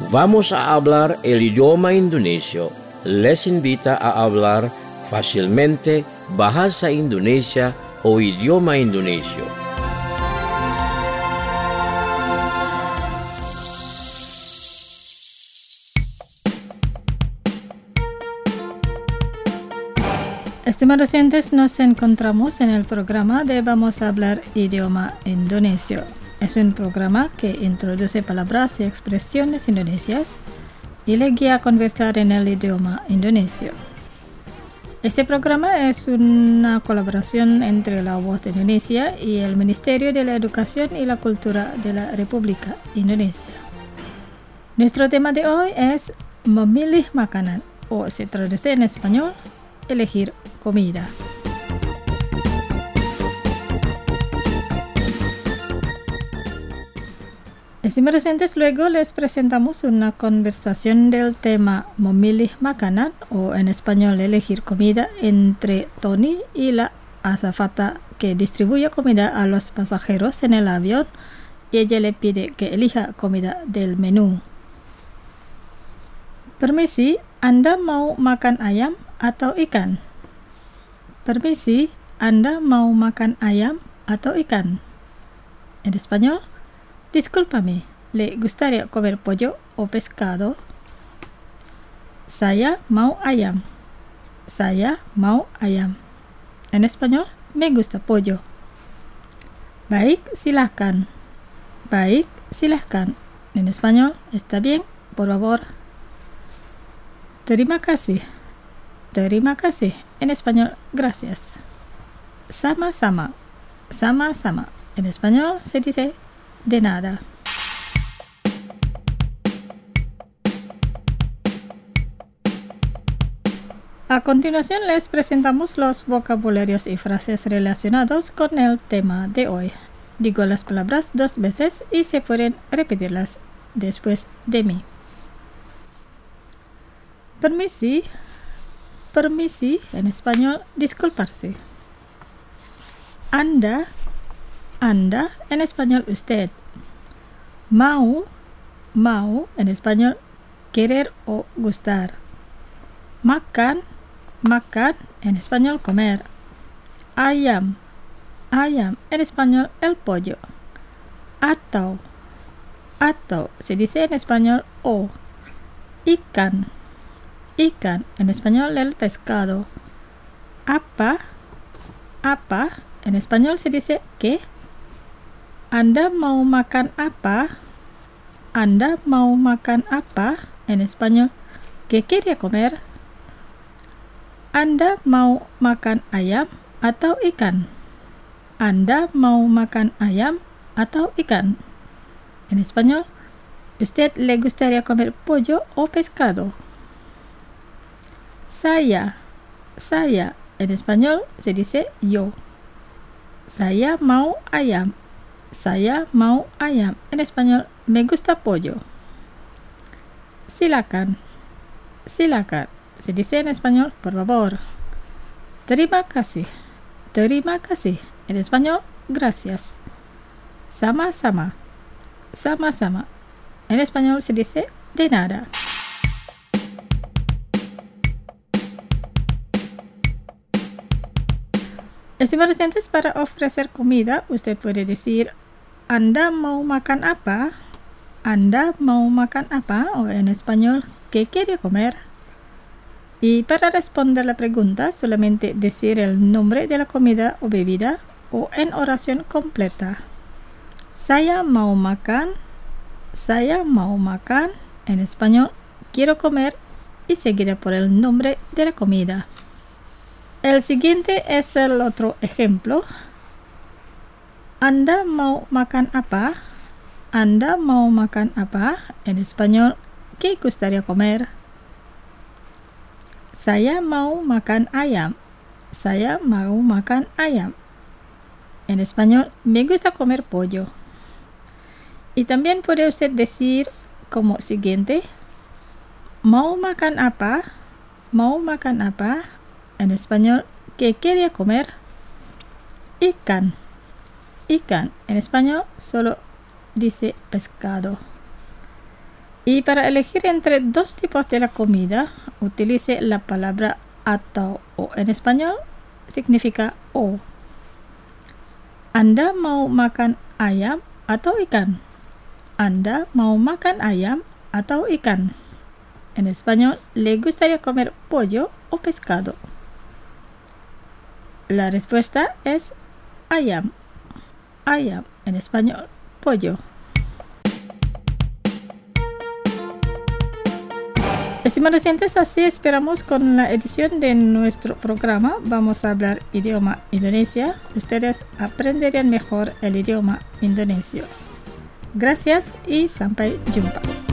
Vamos a hablar el idioma indonesio. Les invita a hablar fácilmente bahasa Indonesia o idioma indonesio. Estimados oyentes, nos encontramos en el programa de Vamos a hablar idioma indonesio. Es un programa que introduce palabras y expresiones indonesias y le guía a conversar en el idioma indonesio. Este programa es una colaboración entre La Voz de Indonesia y el Ministerio de la Educación y la Cultura de la República Indonesia. Nuestro tema de hoy es memilih makanan, o se traduce en español, elegir comida. Estimados oyentes, luego les presentamos una conversación del tema memilih makanan, o en español elegir comida, entre Tony y la azafata que distribuye comida a los pasajeros en el avión, y ella le pide que elija comida del menú. Permisi, Anda mau makan ayam atau ikan? Permisi, Anda mau makan ayam atau ikan? En español, discúlpame, ¿le gustaría comer pollo o pescado? Saya mau ayam. Saya mau ayam. En español, me gusta pollo. Baik, silahkan. Baik, silahkan. En español, está bien, por favor. Terima kasih. Terima kasih. En español, gracias. Sama-sama. Sama-sama. En español se dice de nada. A continuación les presentamos los vocabularios y frases relacionados con el tema de hoy. Digo las palabras 2 veces y se pueden repetirlas después de mí. Permisi. Permisi, en español, disculparse. Anda, en español, usted. Mau, en español, querer o gustar. Makan, en español, comer. Ayam, en español, el pollo. Atau, se dice en español, o. Ikan, en español, el pescado. Apa, en español se dice ¿qué? Anda mau makan apa? Anda mau makan apa? En español, ¿qué quería comer? Anda mau makan ayam atau ikan? Anda mau makan ayam atau ikan? En español, ¿usted le gustaría comer pollo o pescado? Saya, en español se dice yo. Saya mau ayam. Saya mau ayam. En español, me gusta pollo. Silakan. Se dice en español, por favor. Terima kasih. En español, gracias. Sama-sama. En español se dice de nada. Estimados oyentes, para ofrecer comida, usted puede decir Anda mau makan apa? Anda mau makan apa? O en español, ¿qué quiere comer? Y para responder la pregunta, solamente decir el nombre de la comida o bebida o en oración completa. Saya mau makan. En español, quiero comer, y seguida por el nombre de la comida. El siguiente es el otro ejemplo. Anda mau makan apa? Anda mau makan apa? En español, ¿qué gustaría comer? Saya mau makan ayam. Saya mau makan ayam. En español, me gusta comer pollo. Y también puede usted decir como siguiente, ¿mau makan apa? ¿Mau makan apa? En español, ¿qué quería comer? Ikan. En español, solo dice pescado. Y para elegir entre dos tipos de la comida, utilice la palabra atau o. En español significa o. Anda mau makan ayam atau ikan? Anda mau makan ayam atau ikan? En español, ¿le gustaría comer pollo o pescado? La respuesta es ayam. Ayam, en español, pollo. Estimados oyentes, así esperamos con la edición de nuestro programa. Vamos a hablar idioma indonesia. Ustedes aprenderían mejor el idioma indonesio. Gracias y sampai jumpa.